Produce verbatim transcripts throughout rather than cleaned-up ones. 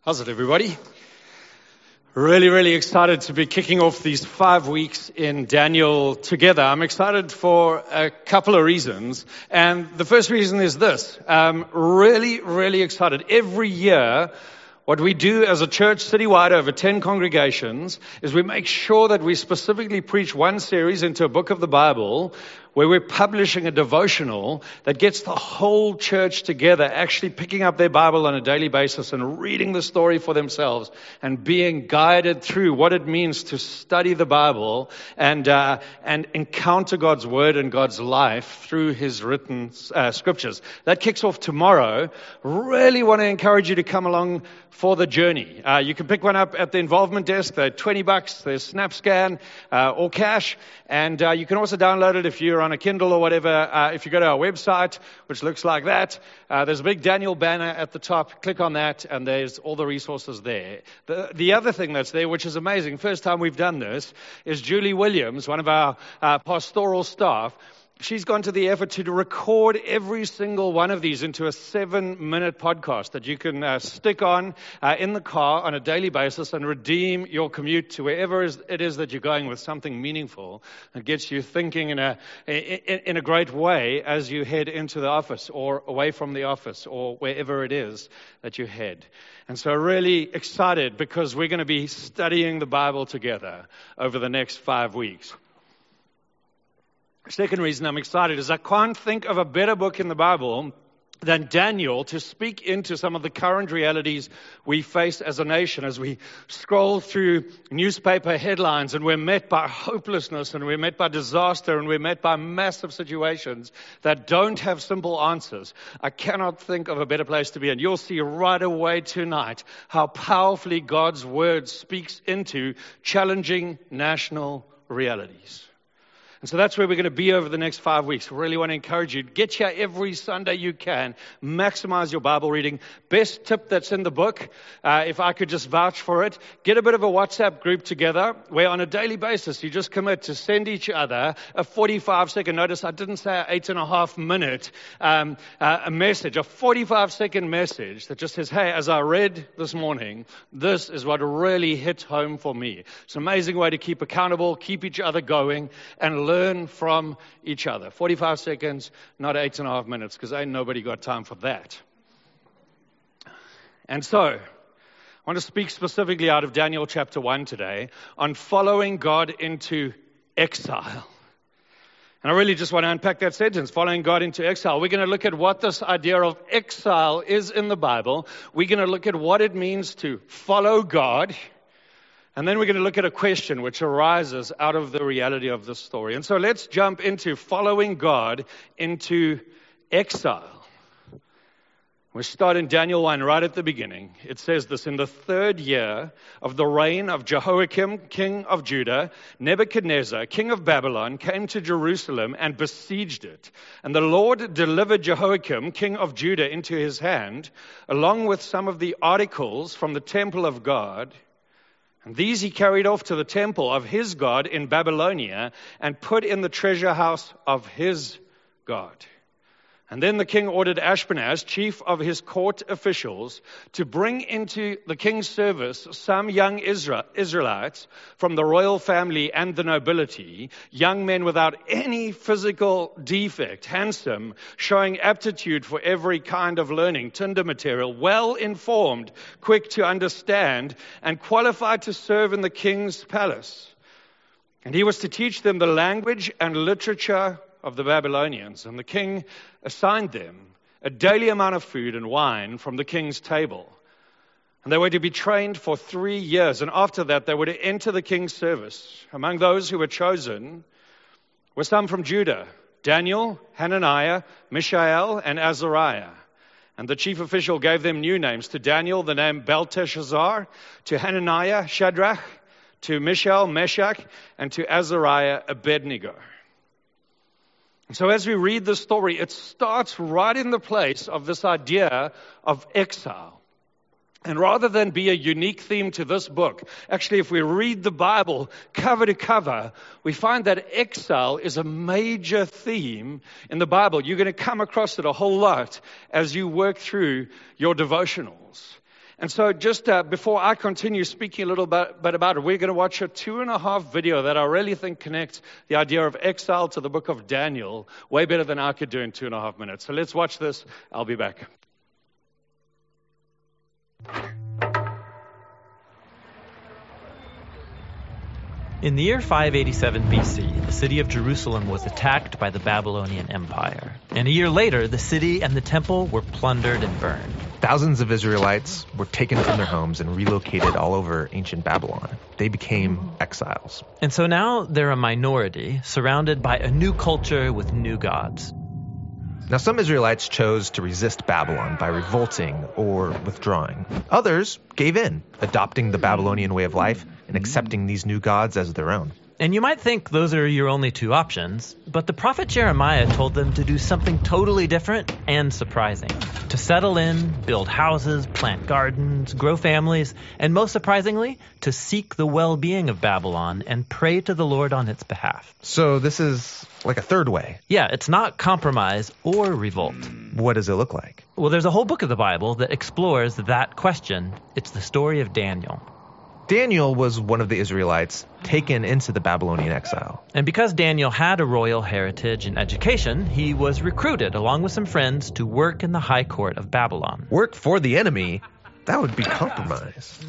How's it, everybody? Really, really excited to be kicking off these five weeks in Daniel together. I'm excited for a couple of reasons. And the first reason is this. Um, really, really excited. Every year, what we do as a church citywide over ten congregations is we make sure that we specifically preach one series into a book of the Bible where we're publishing a devotional that gets the whole church together, actually picking up their Bible on a daily basis and reading the story for themselves and being guided through what it means to study the Bible and uh, and encounter God's Word and God's life through His written uh, scriptures. That kicks off tomorrow. Really want to encourage you to come along for the journey. Uh, you can pick one up at the involvement desk. They're twenty bucks. There's SnapScan uh, or cash. And uh, you can also download it if you're on a Kindle or whatever. Uh, if you go to our website, which looks like that, uh, there's a big Daniel banner at the top. Click on that, and there's all the resources there. The, the other thing that's there, which is amazing, first time we've done this, is Julie Williams, one of our uh, pastoral staff. She's gone to the effort to record every single one of these into a seven-minute podcast that you can uh, stick on uh, in the car on a daily basis and redeem your commute to wherever it is that you're going with something meaningful that gets you thinking in a in, in a great way as you head into the office or away from the office or wherever it is that you head. And so really excited because we're going to be studying the Bible together over the next five weeks. Second reason I'm excited is I can't think of a better book in the Bible than Daniel to speak into some of the current realities we face as a nation as we scroll through newspaper headlines and we're met by hopelessness and we're met by disaster and we're met by massive situations that don't have simple answers. I cannot think of a better place to be. And you'll see right away tonight how powerfully God's Word speaks into challenging national realities. And so that's where we're going to be over the next five weeks. Really want to encourage you. Get here every Sunday you can. Maximize your Bible reading. Best tip that's in the book, uh, if I could just vouch for it, get a bit of a WhatsApp group together where on a daily basis you just commit to send each other a forty-five second, notice I didn't say an eight and a half minute um, uh, a message, a forty-five second message that just says, hey, as I read this morning, this is what really hit home for me. It's an amazing way to keep accountable, keep each other going, and learn from each other. forty-five seconds, not eight and a half minutes, because ain't nobody got time for that. And so, I want to speak specifically out of Daniel chapter one today on following God into exile. And I really just want to unpack that sentence, following God into exile. We're going to look at what this idea of exile is in the Bible. We're going to look at what it means to follow God. And then we're going to look at a question which arises out of the reality of this story. And so let's jump into following God into exile. We start in Daniel one right at the beginning. It says this, in the third year of the reign of Jehoiakim, king of Judah, Nebuchadnezzar, king of Babylon, came to Jerusalem and besieged it. And the Lord delivered Jehoiakim, king of Judah, into his hand, along with some of the articles from the temple of God. And these he carried off to the temple of his God in Babylonia and put in the treasure house of his God. And then the king ordered Ashpenaz, chief of his court officials, to bring into the king's service some young Israel, Israelites from the royal family and the nobility, young men without any physical defect, handsome, showing aptitude for every kind of learning, tinder material, well informed, quick to understand, and qualified to serve in the king's palace. And he was to teach them the language and literature of the Babylonians, and the king assigned them a daily amount of food and wine from the king's table. And they were to be trained for three years, and after that they were to enter the king's service. Among those who were chosen were some from Judah, Daniel, Hananiah, Mishael, and Azariah. And the chief official gave them new names. To Daniel, the name Belteshazzar, to Hananiah, Shadrach, to Mishael, Meshach, and to Azariah, Abednego. So as we read the story, it starts right in the place of this idea of exile. And rather than be a unique theme to this book, actually if we read the Bible cover to cover, we find that exile is a major theme in the Bible. You're going to come across it a whole lot as you work through your devotionals. And so just uh, before I continue speaking a little bit, bit about it, we're going to watch a two and a half video that I really think connects the idea of exile to the book of Daniel way better than I could do in two and a half minutes. So let's watch this. I'll be back. In the year five eighty-seven B C, the city of Jerusalem was attacked by the Babylonian Empire. And a year later, the city and the temple were plundered and burned. Thousands of Israelites were taken from their homes and relocated all over ancient Babylon. They became exiles. And so now they're a minority, surrounded by a new culture with new gods. Now, some Israelites chose to resist Babylon by revolting or withdrawing. Others gave in, adopting the Babylonian way of life and accepting these new gods as their own. And you might think those are your only two options, but the prophet Jeremiah told them to do something totally different and surprising. To settle in, build houses, plant gardens, grow families, and most surprisingly, to seek the well-being of Babylon and pray to the Lord on its behalf. So this is like a third way. Yeah, it's not compromise or revolt. What does it look like? Well, there's a whole book of the Bible that explores that question. It's the story of Daniel. Daniel was one of the Israelites taken into the Babylonian exile. And because Daniel had a royal heritage and education, he was recruited along with some friends to work in the high court of Babylon. Work for the enemy? That would be compromise.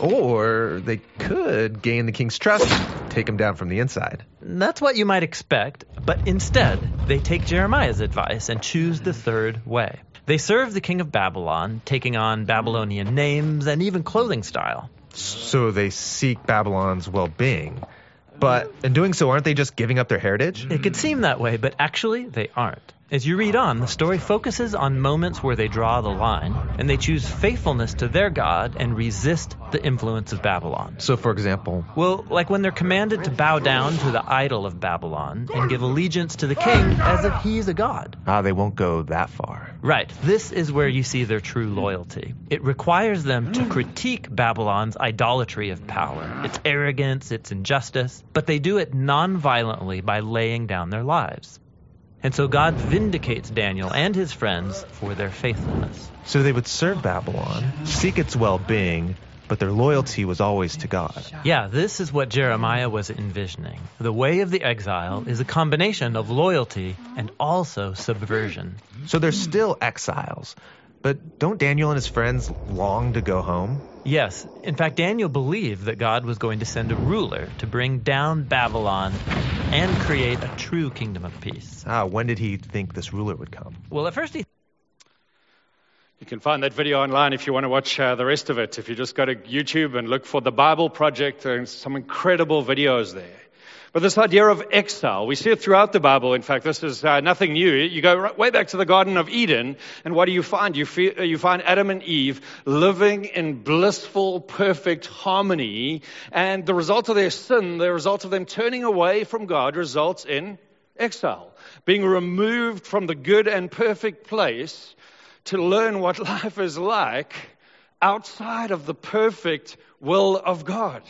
Or they could gain the king's trust and take him down from the inside. That's what you might expect, but instead, they take Jeremiah's advice and choose the third way. They serve the king of Babylon, taking on Babylonian names and even clothing style. So they seek Babylon's well-being. But in doing so, aren't they just giving up their heritage? It could seem that way, but actually they aren't. As you read on, the story focuses on moments where they draw the line, and they choose faithfulness to their God and resist the influence of Babylon. So, for example? Well, like when they're commanded to bow down to the idol of Babylon and give allegiance to the king as if he's a god. Ah, they won't go that far. Right. This is where you see their true loyalty. It requires them to critique Babylon's idolatry of power, its arrogance, its injustice, but they do it non-violently by laying down their lives. And so God vindicates Daniel and his friends for their faithfulness. So they would serve Babylon, seek its well-being, but their loyalty was always to God. Yeah, this is what Jeremiah was envisioning. The way of the exile is a combination of loyalty and also subversion. So they're still exiles. But don't Daniel and his friends long to go home? Yes. In fact, Daniel believed that God was going to send a ruler to bring down Babylon and create a true kingdom of peace. Ah, when did he think this ruler would come? Well, at first he... You can find that video online if you want to watch uh, the rest of it. If you just go to YouTube and look for the Bible Project, there's some incredible videos there. But this idea of exile, we see it throughout the Bible. In fact, this is uh, nothing new. You go right, way back to the Garden of Eden, and what do you find? You, feel, you find Adam and Eve living in blissful, perfect harmony, and the result of their sin, the result of them turning away from God, results in exile, being removed from the good and perfect place to learn what life is like outside of the perfect will of God.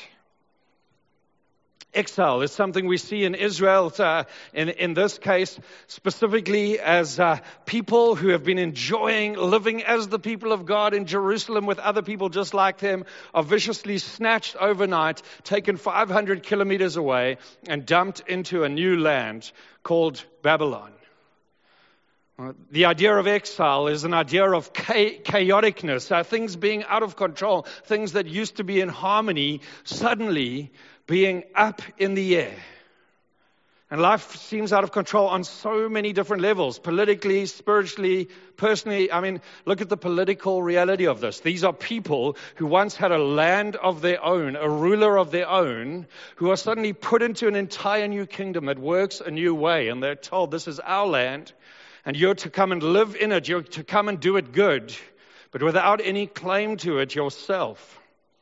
Exile is something we see in Israel, uh, in, in this case, specifically as uh, people who have been enjoying living as the people of God in Jerusalem with other people just like them, are viciously snatched overnight, taken five hundred kilometers away, and dumped into a new land called Babylon. The idea of exile is an idea of chaoticness, uh, things being out of control, things that used to be in harmony, suddenly being up in the air. And life seems out of control on so many different levels, politically, spiritually, personally. I mean, look at the political reality of this. These are people who once had a land of their own, a ruler of their own, who are suddenly put into an entire new kingdom that works a new way. And they're told, this is our land, and you're to come and live in it. You're to come and do it good, but without any claim to it yourself.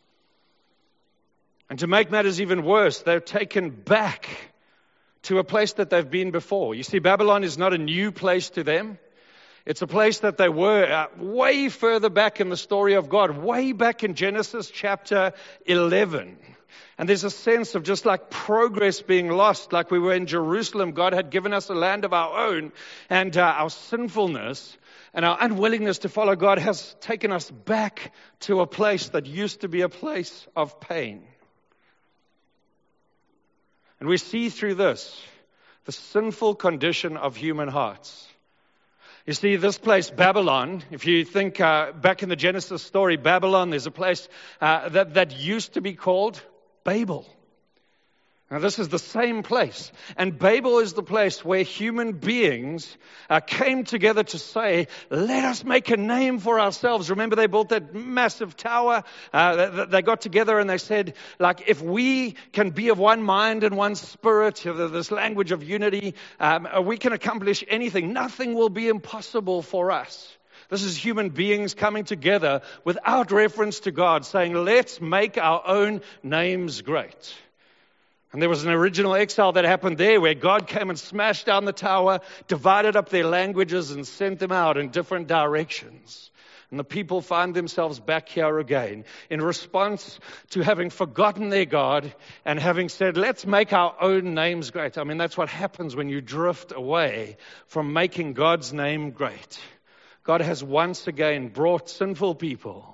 And to make matters even worse, they're taken back to a place that they've been before. You see, Babylon is not a new place to them. It's a place that they were uh, way further back in the story of God, way back in Genesis chapter eleven. And there's a sense of just like progress being lost, like we were in Jerusalem. God had given us a land of our own, and uh, our sinfulness and our unwillingness to follow God has taken us back to a place that used to be a place of pain. And we see through this the sinful condition of human hearts. You see, this place, Babylon, if you think uh, back in the Genesis story, Babylon, there's a place uh, that, that used to be called Babel. Now, this is the same place. And Babel is the place where human beings uh, came together to say, let us make a name for ourselves. Remember, they built that massive tower. Uh, they, they got together and they said, like, if we can be of one mind and one spirit, this language of unity, um, we can accomplish anything. Nothing will be impossible for us. This is human beings coming together without reference to God, saying, let's make our own names great. And there was an original exile that happened there where God came and smashed down the tower, divided up their languages and sent them out in different directions. And the people find themselves back here again in response to having forgotten their God and having said, let's make our own names great. I mean, that's what happens when you drift away from making God's name great. God has once again brought sinful people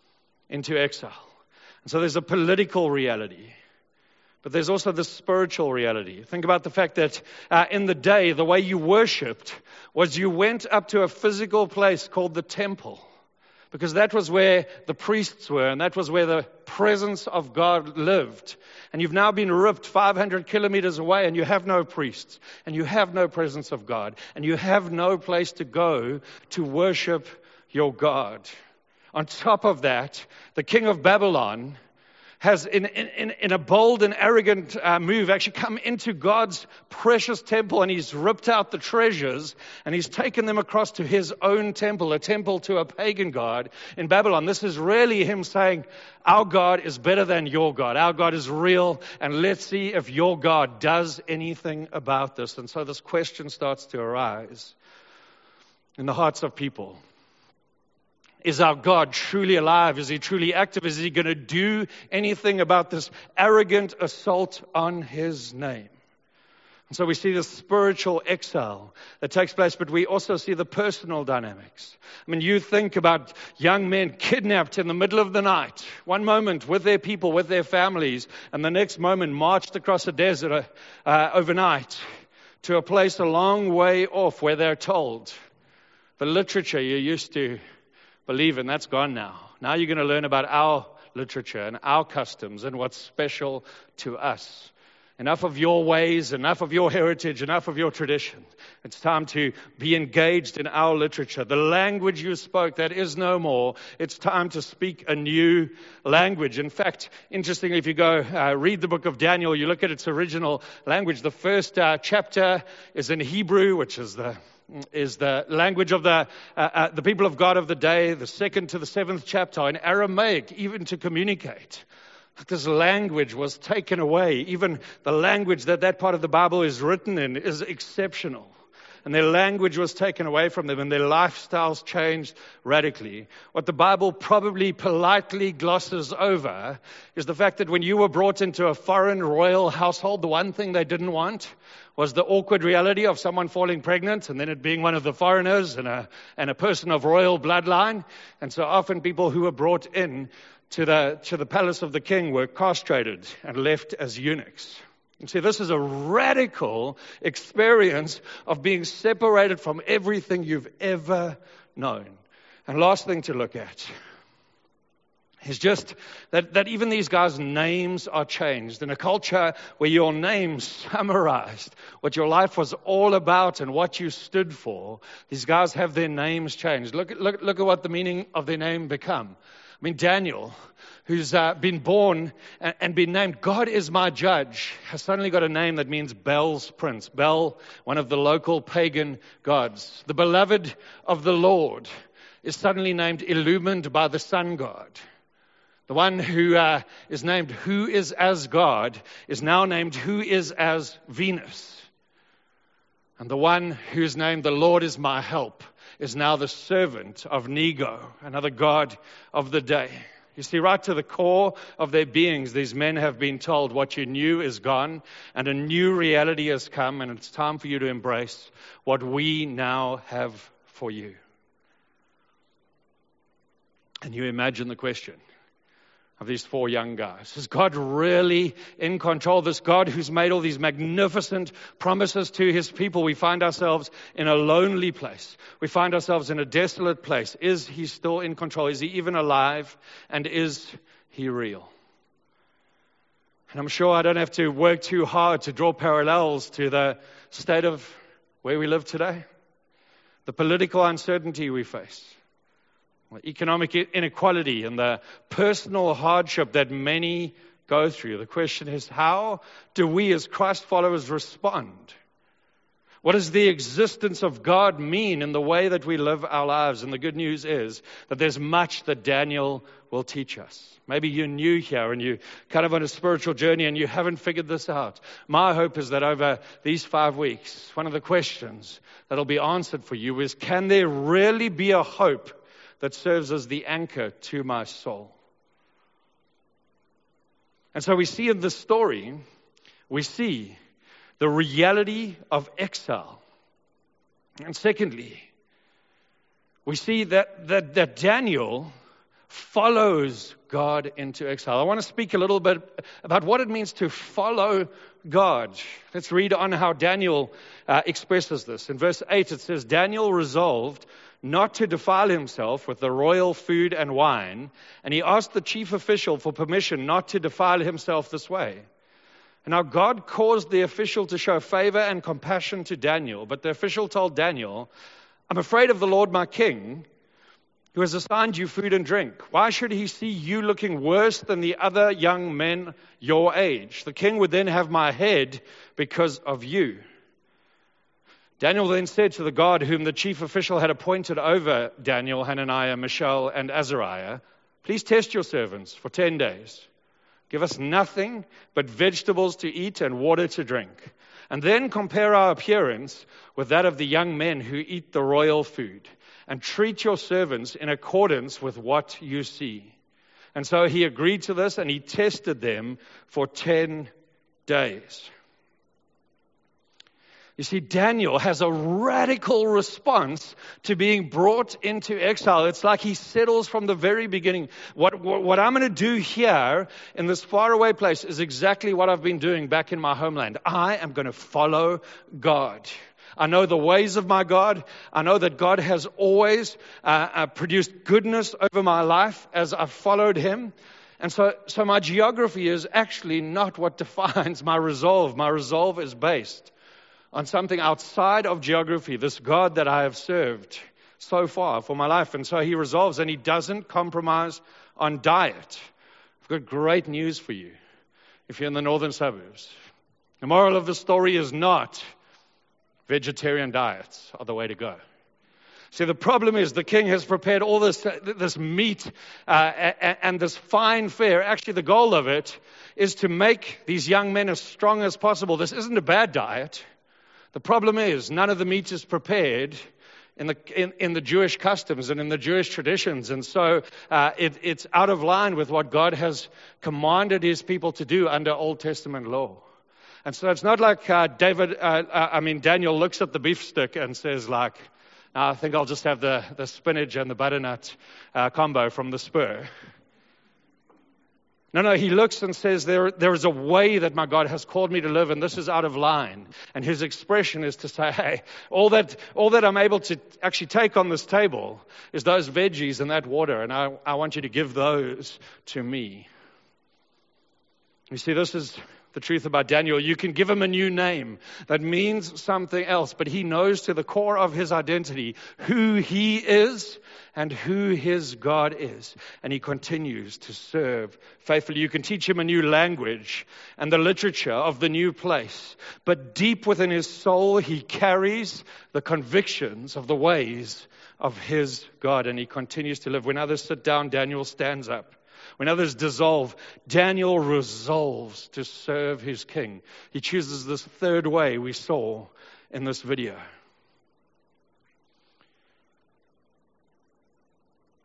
into exile. And so there's a political reality. But there's also the spiritual reality. Think about the fact that uh, in the day, the way you worshipped was you went up to a physical place called the temple, because that was where the priests were, and that was where the presence of God lived. And you've now been ripped five hundred kilometers away, and you have no priests, and you have no presence of God, and you have no place to go to worship your God. On top of that, the king of Babylon has, in, in, in a bold and arrogant uh, move, actually come into God's precious temple, and he's ripped out the treasures, and he's taken them across to his own temple, a temple to a pagan god in Babylon. This is really him saying, our God is better than your God. Our God is real, and let's see if your God does anything about this. And so this question starts to arise in the hearts of people. Is our God truly alive? Is he truly active? Is he going to do anything about this arrogant assault on his name? And so we see the spiritual exile that takes place, but we also see the personal dynamics. I mean, you think about young men kidnapped in the middle of the night, one moment with their people, with their families, and the next moment marched across a desert uh, overnight to a place a long way off where they're told, the literature you used to believe in, that's gone now. Now you're going to learn about our literature and our customs and what's special to us. Enough of your ways, enough of your heritage, enough of your tradition. It's time to be engaged in our literature. The language you spoke, that is no more. It's time to speak a new language. In fact, interestingly, if you go uh, read the book of Daniel, you look at its original language. The first uh, chapter is in Hebrew, which is the is the language of the uh, uh, the people of God of the day. The second to the seventh chapter in Aramaic, even to communicate. This language was taken away. Even the language that that part of the Bible is written in is exceptional. And their language was taken away from them, and their lifestyles changed radically. What the Bible probably politely glosses over is the fact that when you were brought into a foreign royal household, the one thing they didn't want was the awkward reality of someone falling pregnant and then it being one of the foreigners and a, and a person of royal bloodline. And so often people who were brought in to the, to the palace of the king were castrated and left as eunuchs. You see, this is a radical experience of being separated from everything you've ever known. And last thing to look at is just that, that even these guys' names are changed. In a culture where your name summarized what your life was all about and what you stood for, these guys have their names changed. Look at, look, look at what the meaning of their name become. I mean, Daniel, who's uh, been born and, and been named God is my judge, has suddenly got a name that means Bel's prince. Bel, one of the local pagan gods. The beloved of the Lord is suddenly named illumined by the sun god. The one who uh, is named who is as God is now named who is as Venus. And the one who is named the Lord is my help is now the servant of Nego, another god of the day. You see, right to the core of their beings, these men have been told what you knew is gone and a new reality has come, and it's time for you to embrace what we now have for you. And you imagine the question of these four young guys. Is God really in control? This God who's made all these magnificent promises to his people. We find ourselves in a lonely place. We find ourselves in a desolate place. Is he still in control? Is he even alive? And is he real? And I'm sure I don't have to work too hard to draw parallels to the state of where we live today. The political uncertainty we face. Economic inequality and the personal hardship that many go through. The question is, how do we as Christ followers respond? What does the existence of God mean in the way that we live our lives? And the good news is that there's much that Daniel will teach us. Maybe you're new here and you're kind of on a spiritual journey and you haven't figured this out. My hope is that over these five weeks, one of the questions that'll be answered for you is, can there really be a hope that serves as the anchor to my soul? And so we see in this story, we see the reality of exile. And secondly, we see that, that, that Daniel follows God into exile. I want to speak a little bit about what it means to follow God. Let's read on how Daniel uh, expresses this. In verse eight, it says, Daniel resolved not to defile himself with the royal food and wine, and he asked the chief official for permission not to defile himself this way. And now God caused the official to show favor and compassion to Daniel, but the official told Daniel, I'm afraid of the Lord my king, who has assigned you food and drink. Why should he see you looking worse than the other young men your age? The king would then have my head because of you. Daniel then said to the God whom the chief official had appointed over Daniel, Hananiah, Mishael, and Azariah, please test your servants for ten days. Give us nothing but vegetables to eat and water to drink. And then compare our appearance with that of the young men who eat the royal food. And treat your servants in accordance with what you see. And so he agreed to this and he tested them for ten days. You see, Daniel has a radical response to being brought into exile. It's like he settles from the very beginning. What, what, what I'm going to do here in this faraway place is exactly what I've been doing back in my homeland. I am going to follow God. I know the ways of my God. I know that God has always uh, uh, produced goodness over my life as I've followed him. And so, so my geography is actually not what defines my resolve. My resolve is based on something outside of geography, this God that I have served so far for my life. And so he resolves, and he doesn't compromise on diet. I've got great news for you if you're in the northern suburbs. The moral of the story is not vegetarian diets are the way to go. See, the problem is the king has prepared all this this meat uh, and, and this fine fare. Actually, the goal of it is to make these young men as strong as possible. This isn't a bad diet. The problem is none of the meat is prepared in the in, in the Jewish customs and in the Jewish traditions. And so uh, it, it's out of line with what God has commanded his people to do under Old Testament law. And so it's not like uh, David, uh, uh, I mean, Daniel looks at the beef stick and says like, I think I'll just have the, the spinach and the butternut uh, combo from the Spur. No, no, he looks and says, there, there is a way that my God has called me to live, and this is out of line. And his expression is to say, hey, all that all that I'm able to actually take on this table is those veggies and that water, and I, I want you to give those to me. You see, this is the truth about Daniel. You can give him a new name that means something else, but he knows to the core of his identity who he is and who his God is. And he continues to serve faithfully. You can teach him a new language and the literature of the new place, but deep within his soul, he carries the convictions of the ways of his God, and he continues to live. When others sit down, Daniel stands up. When others dissolve, Daniel resolves to serve his king. He chooses this third way we saw in this video.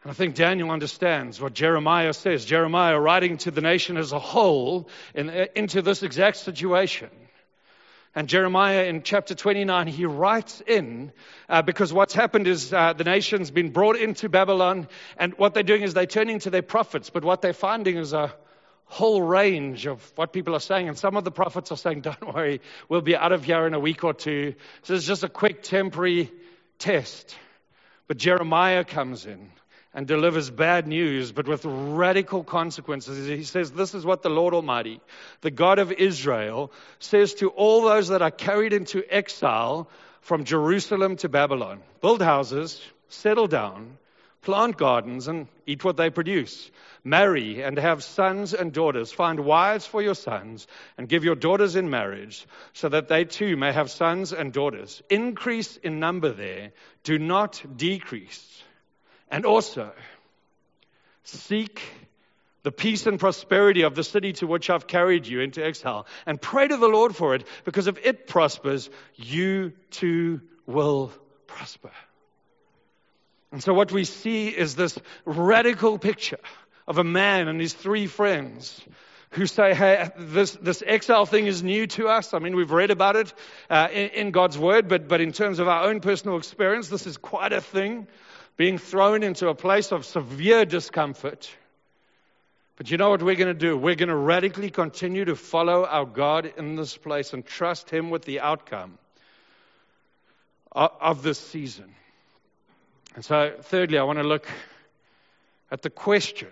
And I think Daniel understands what Jeremiah says. Jeremiah writing to the nation as a whole in, into this exact situation. And Jeremiah in chapter twenty-nine, he writes in, uh, because what's happened is uh, the nation's been brought into Babylon, and what they're doing is they're turning to their prophets, but what they're finding is a whole range of what people are saying. And some of the prophets are saying, don't worry, we'll be out of here in a week or two. So it's just a quick temporary test. But Jeremiah comes in and delivers bad news, but with radical consequences. He says, this is what the Lord Almighty, the God of Israel, says to all those that are carried into exile from Jerusalem to Babylon. Build houses, settle down, plant gardens, and eat what they produce. Marry and have sons and daughters. Find wives for your sons and give your daughters in marriage so that they too may have sons and daughters. Increase in number there. Do not decrease. And also, seek the peace and prosperity of the city to which I've carried you into exile. And pray to the Lord for it, because if it prospers, you too will prosper. And so what we see is this radical picture of a man and his three friends who say, hey, this, this exile thing is new to us. I mean, we've read about it uh, in, in God's word, but, but in terms of our own personal experience, this is quite a thing. Being thrown into a place of severe discomfort. But you know what we're going to do? We're going to radically continue to follow our God in this place and trust Him with the outcome of, of this season. And so, thirdly, I want to look at the question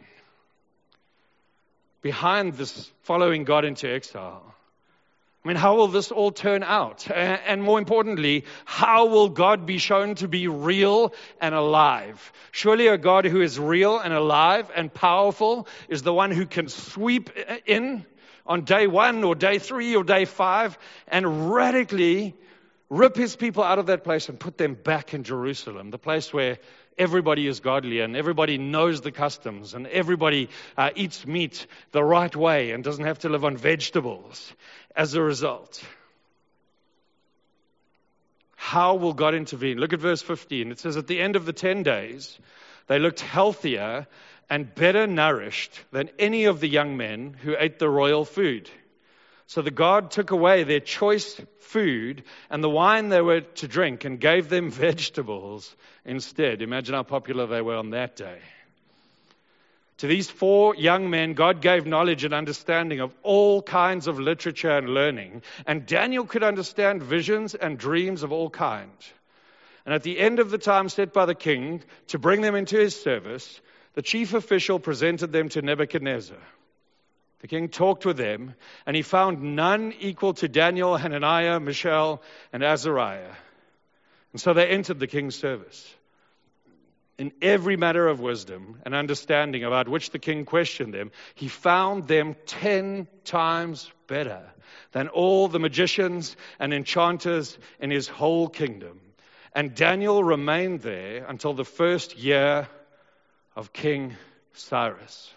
behind this following God into exile. I mean, how will this all turn out? And more importantly, how will God be shown to be real and alive? Surely a God who is real and alive and powerful is the one who can sweep in on day one or day three or day five and radically rip His people out of that place and put them back in Jerusalem, the place where everybody is godly and everybody knows the customs and everybody uh, eats meat the right way and doesn't have to live on vegetables as a result. How will God intervene? Look at verse fifteen. It says, at the end of the ten days, they looked healthier and better nourished than any of the young men who ate the royal food. So the God took away their choice food and the wine they were to drink and gave them vegetables instead. Imagine how popular they were on that day. To these four young men, God gave knowledge and understanding of all kinds of literature and learning. And Daniel could understand visions and dreams of all kinds. And at the end of the time set by the king to bring them into his service, the chief official presented them to Nebuchadnezzar. The king talked with them, and he found none equal to Daniel, Hananiah, Mishael, and Azariah. And so they entered the king's service. In every matter of wisdom and understanding about which the king questioned them, he found them ten times better than all the magicians and enchanters in his whole kingdom. And Daniel remained there until the first year of King Cyrus.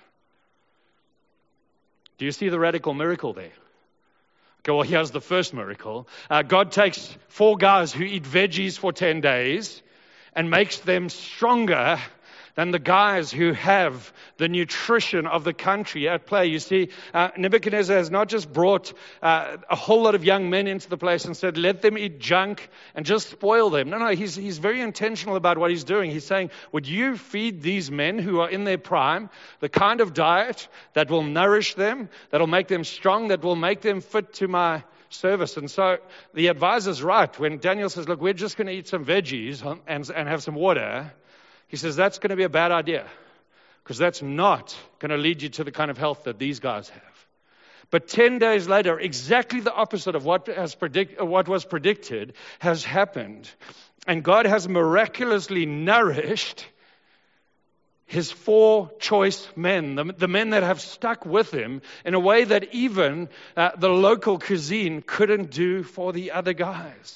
Do you see the radical miracle there? Okay, well, here's the first miracle. Uh, God takes four guys who eat veggies for ten days and makes them stronger than the guys who have the nutrition of the country at play. You see, uh, Nebuchadnezzar has not just brought uh, a whole lot of young men into the place and said, let them eat junk and just spoil them. No, no, he's, he's very intentional about what he's doing. He's saying, would you feed these men who are in their prime the kind of diet that will nourish them, that will make them strong, that will make them fit to my service? And so the advisor's right when Daniel says, look, we're just going to eat some veggies and, and have some water. He says that's going to be a bad idea because that's not going to lead you to the kind of health that these guys have. But ten days later, exactly the opposite of what has predict, what was predicted has happened. And God has miraculously nourished His four choice men, the, the men that have stuck with Him in a way that even uh, the local cuisine couldn't do for the other guys.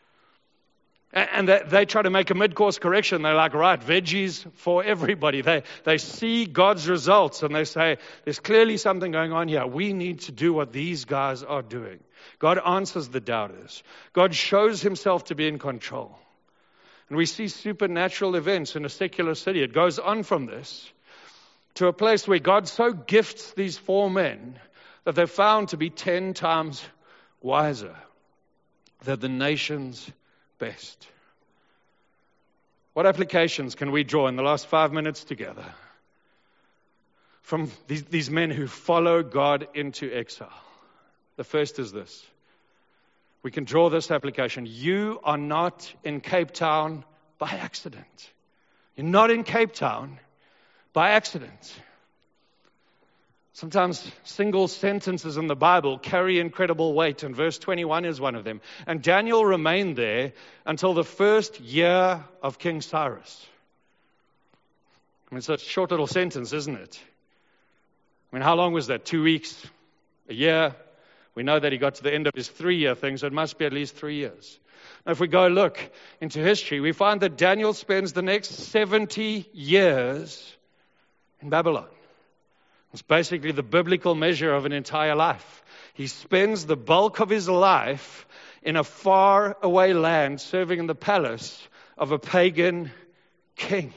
And they, they try to make a mid-course correction. They're like, right, veggies for everybody. They they see God's results and they say, there's clearly something going on here. We need to do what these guys are doing. God answers the doubters. God shows Himself to be in control. And we see supernatural events in a secular city. It goes on from this to a place where God so gifts these four men that they're found to be ten times wiser than the nation's best. What applications can we draw in the last five minutes together from these, these men who follow God into exile? The first is this. We can draw this application. You are not in Cape Town by accident. You're not in Cape Town by accident. Sometimes single sentences in the Bible carry incredible weight, and verse twenty-one is one of them. And Daniel remained there until the first year of King Cyrus. I mean, it's a short little sentence, isn't it? I mean, how long was that? Two weeks? A year? We know that he got to the end of his three-year thing, so it must be at least three years. Now, if we go look into history, we find that Daniel spends the next seventy years in Babylon. It's basically the biblical measure of an entire life. He spends the bulk of his life in a far away land serving in the palace of a pagan king.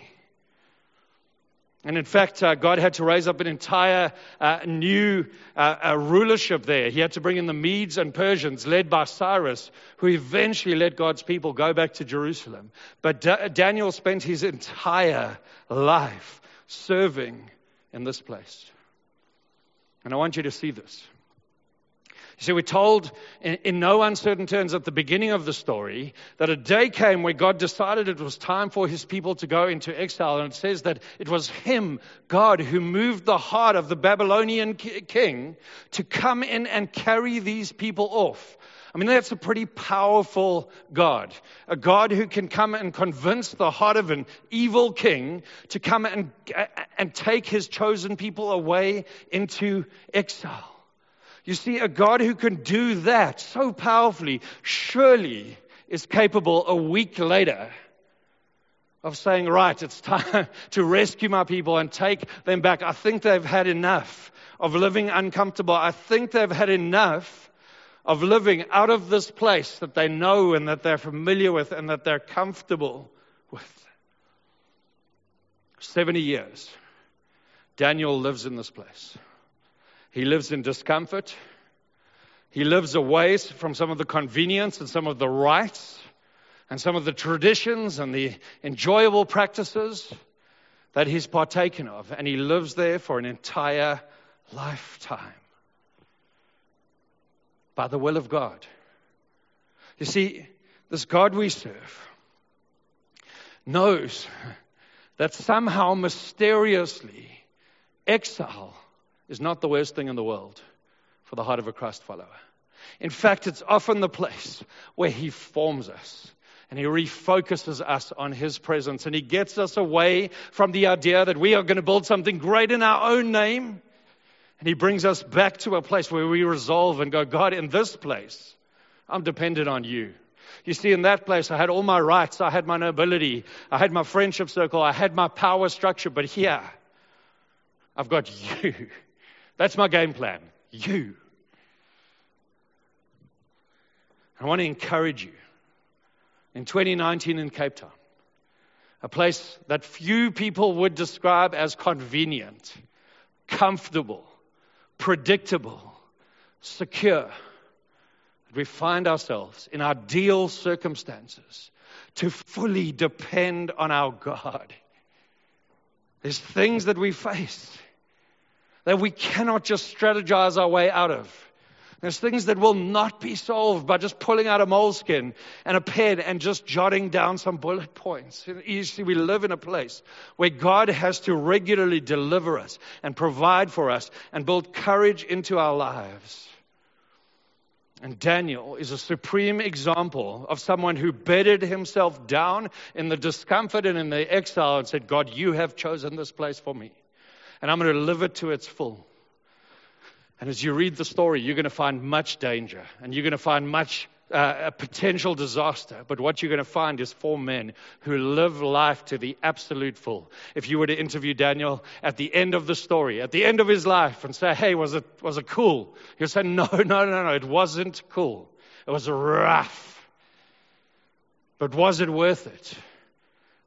And in fact, uh, God had to raise up an entire uh, new uh, uh, rulership there. He had to bring in the Medes and Persians led by Cyrus, who eventually let God's people go back to Jerusalem. But Da- Daniel spent his entire life serving in this place. And I want you to see this. You see, we're told in, in no uncertain terms at the beginning of the story that a day came where God decided it was time for his people to go into exile. And it says that it was him, God, who moved the heart of the Babylonian king to come in and carry these people off. I mean, that's a pretty powerful God. A God who can come and convince the heart of an evil king to come and, and take his chosen people away into exile. You see, a God who can do that so powerfully surely is capable a week later of saying, right, it's time to rescue my people and take them back. I think they've had enough of living uncomfortable. I think they've had enough of living out of this place that they know and that they're familiar with and that they're comfortable with. seventy years, Daniel lives in this place. He lives in discomfort. He lives away from some of the convenience and some of the rights and some of the traditions and the enjoyable practices that he's partaken of. And he lives there for an entire lifetime. By the will of God. You see, this God we serve knows that somehow mysteriously exile is not the worst thing in the world for the heart of a Christ follower. In fact, it's often the place where he forms us and he refocuses us on his presence and he gets us away from the idea that we are going to build something great in our own name. And he brings us back to a place where we resolve and go, God, in this place, I'm dependent on you. You see, in that place, I had all my rights. I had my nobility. I had my friendship circle. I had my power structure. But here, I've got you. That's my game plan. You. I want to encourage you. In twenty nineteen in Cape Town, a place that few people would describe as convenient, comfortable, predictable, secure. We find ourselves in ideal circumstances to fully depend on our God. There's things that we face that we cannot just strategize our way out of. There's things that will not be solved by just pulling out a moleskin and a pen and just jotting down some bullet points. You see, we live in a place where God has to regularly deliver us and provide for us and build courage into our lives. And Daniel is a supreme example of someone who bedded himself down in the discomfort and in the exile and said, God, you have chosen this place for me, and I'm going to live it to its full. And as you read the story, you're going to find much danger and you're going to find much uh, a potential disaster. But what you're going to find is four men who live life to the absolute full. If you were to interview Daniel at the end of the story, at the end of his life, and say, hey, was it was it cool? He'll say, no, no, no, no, it wasn't cool. It was rough. But was it worth it?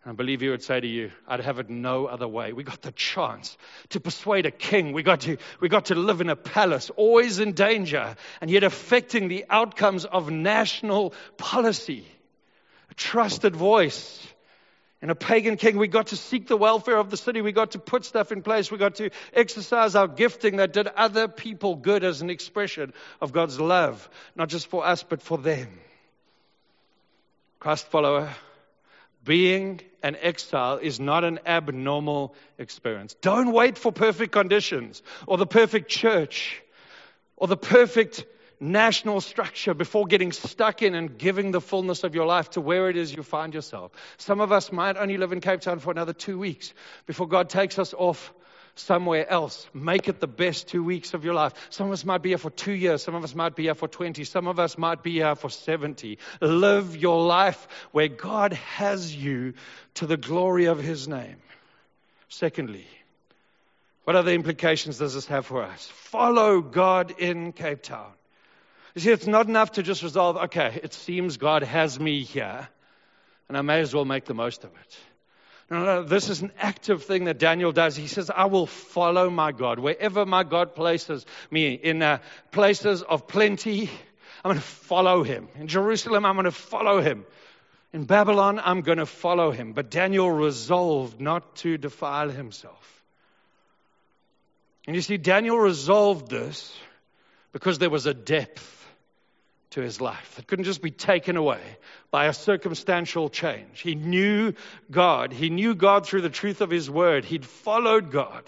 I believe he would say to you, I'd have it no other way. We got the chance to persuade a king. We got to, we got to live in a palace, always in danger, and yet affecting the outcomes of national policy. A trusted voice. In a pagan king, we got to seek the welfare of the city. We got to put stuff in place. We got to exercise our gifting that did other people good as an expression of God's love, not just for us, but for them. Christ follower, being an exile is not an abnormal experience. Don't wait for perfect conditions or the perfect church or the perfect national structure before getting stuck in and giving the fullness of your life to where it is you find yourself. Some of us might only live in Cape Town for another two weeks before God takes us off somewhere else. Make it the best two weeks of your life. Some of us might be here for two years. Some of us might be here for twenty. Some of us might be here for seventy. Live your life where God has you to the glory of his name. Secondly, what other implications does this have for us? Follow God in Cape Town. You see, it's not enough to just resolve, okay, it seems God has me here, and I may as well make the most of it. No, no, this is an active thing that Daniel does. He says, I will follow my God. Wherever my God places me, in uh, places of plenty, I'm going to follow him. In Jerusalem, I'm going to follow him. In Babylon, I'm going to follow him. But Daniel resolved not to defile himself. And you see, Daniel resolved this because there was a depth to his life. It couldn't just be taken away by a circumstantial change. He knew God. He knew God through the truth of his word. He'd followed God.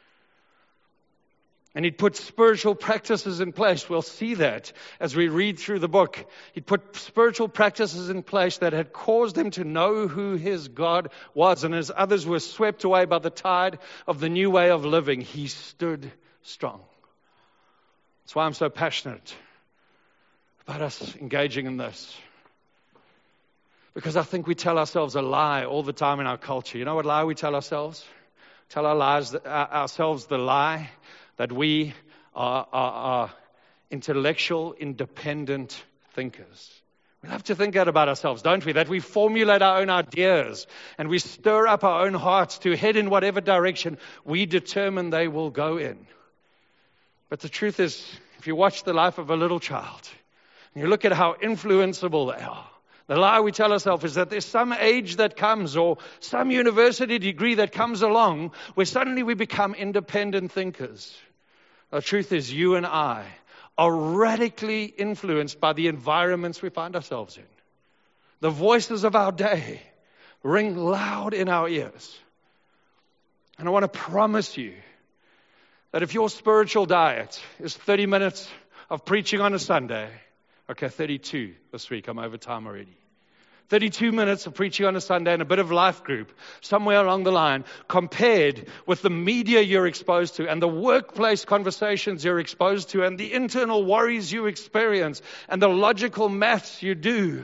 And he'd put spiritual practices in place. We'll see that as we read through the book. He'd put spiritual practices in place that had caused him to know who his God was. And as others were swept away by the tide of the new way of living, he stood strong. That's why I'm so passionate about us engaging in this. Because I think we tell ourselves a lie all the time in our culture. You know what lie we tell ourselves? Tell our lives, uh, ourselves the lie that we are, are, are intellectual, independent thinkers. We love to think that about ourselves, don't we? That we formulate our own ideas and we stir up our own hearts to head in whatever direction we determine they will go in. But the truth is, if you watch the life of a little child, and you look at how influenceable they are, the lie we tell ourselves is that there's some age that comes or some university degree that comes along where suddenly we become independent thinkers. The truth is, you and I are radically influenced by the environments we find ourselves in. The voices of our day ring loud in our ears. And I want to promise you that if your spiritual diet is thirty minutes of preaching on a Sunday, okay, thirty-two this week, I'm over time already. thirty-two minutes of preaching on a Sunday and a bit of life group somewhere along the line, compared with the media you're exposed to and the workplace conversations you're exposed to and the internal worries you experience and the logical maths you do,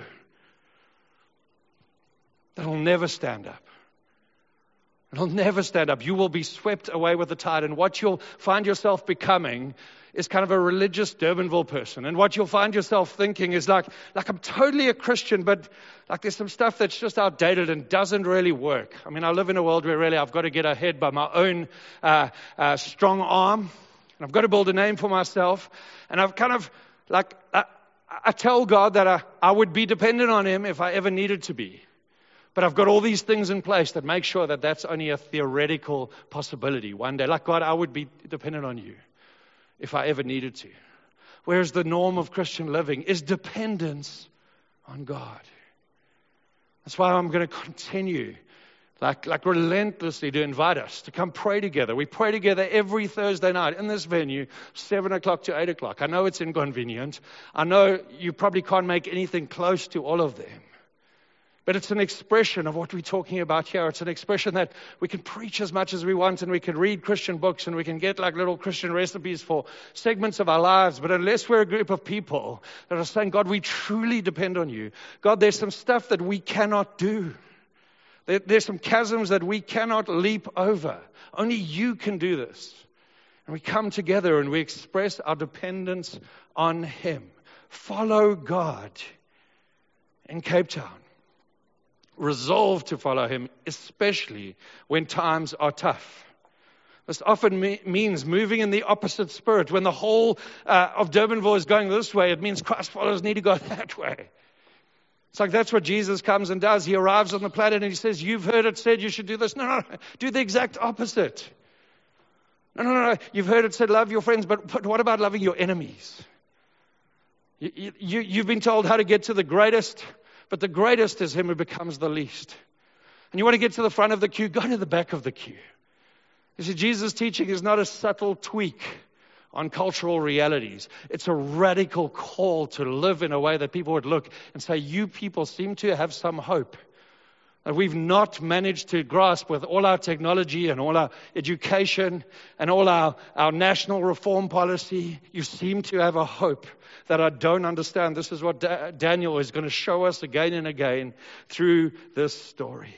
that'll never stand up. It'll never stand up. You will be swept away with the tide. And what you'll find yourself becoming is kind of a religious Durbanville person. And what you'll find yourself thinking is like, like I'm totally a Christian, but like there's some stuff that's just outdated and doesn't really work. I mean, I live in a world where really I've got to get ahead by my own uh, uh, strong arm. And I've got to build a name for myself. And I've kind of like, I, I tell God that I, I would be dependent on him if I ever needed to be. But I've got all these things in place that make sure that that's only a theoretical possibility one day. Like, God, I would be dependent on you if I ever needed to. Whereas the norm of Christian living is dependence on God. That's why I'm going to continue, like, like relentlessly, to invite us to come pray together. We pray together every Thursday night in this venue, seven o'clock to eight o'clock. I know it's inconvenient. I know you probably can't make anything close to all of them. But it's an expression of what we're talking about here. It's an expression that we can preach as much as we want and we can read Christian books and we can get like little Christian recipes for segments of our lives. But unless we're a group of people that are saying, God, we truly depend on you. God, there's some stuff that we cannot do. There, there's some chasms that we cannot leap over. Only you can do this. And we come together and we express our dependence on him. Follow God in Cape Town. resolve to follow him, especially when times are tough. This often me- means moving in the opposite spirit. When the whole uh, of Durbanville is going this way, it means Christ followers need to go that way. It's like that's what Jesus comes and does. He arrives on the planet and he says, you've heard it said you should do this. No, no, no. Do the exact opposite. No, no, no. You've heard it said love your friends, but, but what about loving your enemies? You, you, you've been told how to get to the greatest, but the greatest is him who becomes the least. And you want to get to the front of the queue, go to the back of the queue. You see, Jesus' teaching is not a subtle tweak on cultural realities. It's a radical call to live in a way that people would look and say, you people seem to have some hope that we've not managed to grasp with all our technology and all our education and all our, our national reform policy. You seem to have a hope that I don't understand. This is what da- Daniel is going to show us again and again through this story.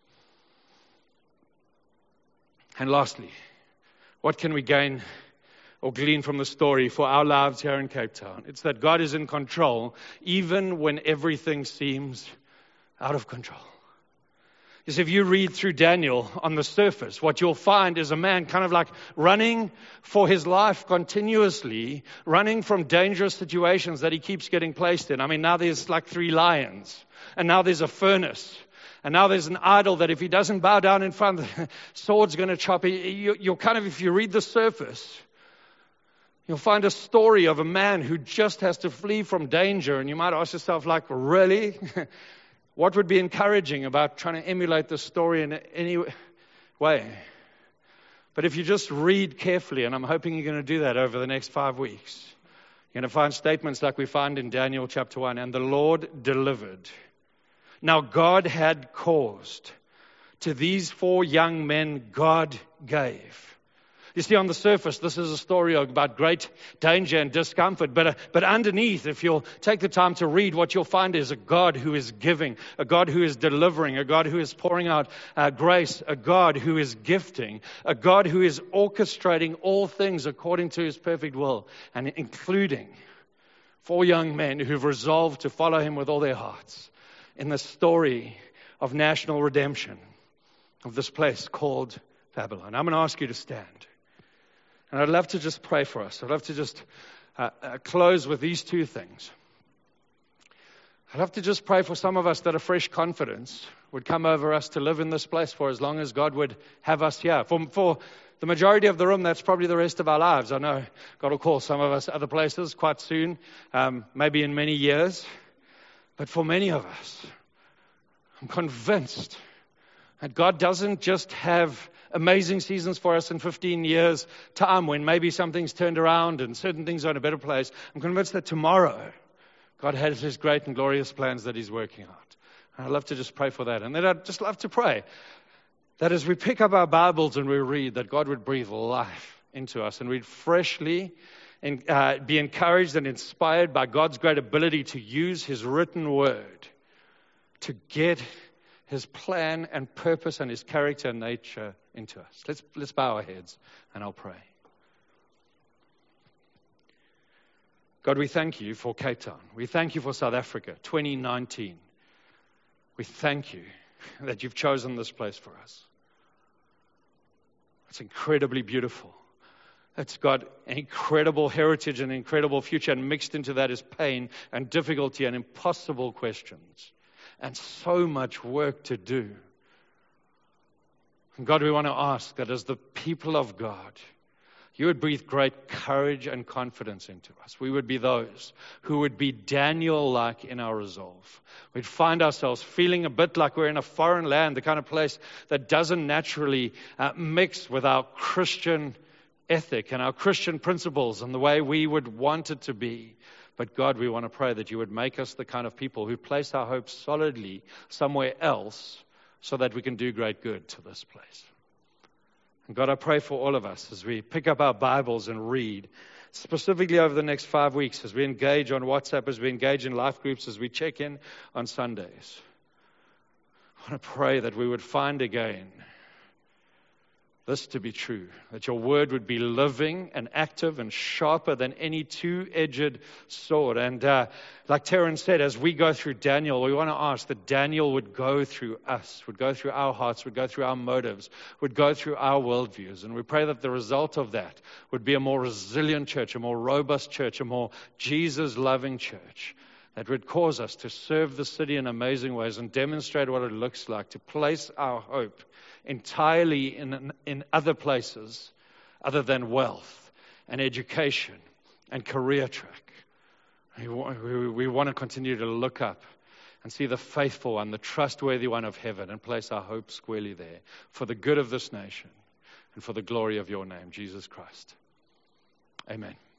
And lastly, what can we gain or glean from the story for our lives here in Cape Town? It's that God is in control even when everything seems out of control. Because if you read through Daniel on the surface, what you'll find is a man kind of like running for his life continuously, running from dangerous situations that he keeps getting placed in. I mean, now there's like three lions, and now there's a furnace. And now there's an idol that if he doesn't bow down in front, the sword's going to chop. You, you'll kind of, if you read the surface, you'll find a story of a man who just has to flee from danger. And you might ask yourself, like, really? What would be encouraging about trying to emulate this story in any way? But if you just read carefully, and I'm hoping you're going to do that over the next five weeks, you're going to find statements like we find in Daniel chapter one, and the Lord delivered. Now God had caused. To these four young men, God gave. You see, on the surface, this is a story about great danger and discomfort. But, uh, but underneath, if you'll take the time to read, what you'll find is a God who is giving, a God who is delivering, a God who is pouring out uh, grace, a God who is gifting, a God who is orchestrating all things according to his perfect will, and including four young men who've resolved to follow him with all their hearts in the story of national redemption of this place called Babylon. I'm going to ask you to stand. And I'd love to just pray for us. I'd love to just uh, uh, close with these two things. I'd love to just pray for some of us that a fresh confidence would come over us to live in this place for as long as God would have us here. For, for the majority of the room, that's probably the rest of our lives. I know God will call some of us other places quite soon, um, maybe in many years. But for many of us, I'm convinced that God doesn't just have amazing seasons for us in fifteen years' time when maybe something's turned around and certain things are in a better place. I'm convinced that tomorrow God has his great and glorious plans that he's working out. And I'd love to just pray for that. And then I'd just love to pray that as we pick up our Bibles and we read, that God would breathe life into us and we'd freshly and, uh, be encouraged and inspired by God's great ability to use his written word to get his plan and purpose and his character and nature into us. Let's, let's bow our heads and I'll pray. God, we thank you for Cape Town. We thank you for South Africa, twenty nineteen. We thank you that you've chosen this place for us. It's incredibly beautiful. It's got an incredible heritage and incredible future, and mixed into that is pain and difficulty and impossible questions. And so much work to do. And God, we want to ask that as the people of God, you would breathe great courage and confidence into us. We would be those who would be Daniel-like in our resolve. We'd find ourselves feeling a bit like we're in a foreign land, the kind of place that doesn't naturally uh, mix with our Christian ethic and our Christian principles and the way we would want it to be. But God, we want to pray that you would make us the kind of people who place our hopes solidly somewhere else so that we can do great good to this place. And God, I pray for all of us as we pick up our Bibles and read, specifically over the next five weeks, as we engage on WhatsApp, as we engage in life groups, as we check in on Sundays. I want to pray that we would find again this to be true, that your word would be living and active and sharper than any two-edged sword. And uh, like Terence said, as we go through Daniel, we want to ask that Daniel would go through us, would go through our hearts, would go through our motives, would go through our worldviews. And we pray that the result of that would be a more resilient church, a more robust church, a more Jesus-loving church that would cause us to serve the city in amazing ways and demonstrate what it looks like to place our hope entirely in in other places other than wealth and education and career track. We, we, we want to continue to look up and see the faithful one, the trustworthy one of heaven, and place our hope squarely there for the good of this nation and for the glory of your name, Jesus Christ. Amen.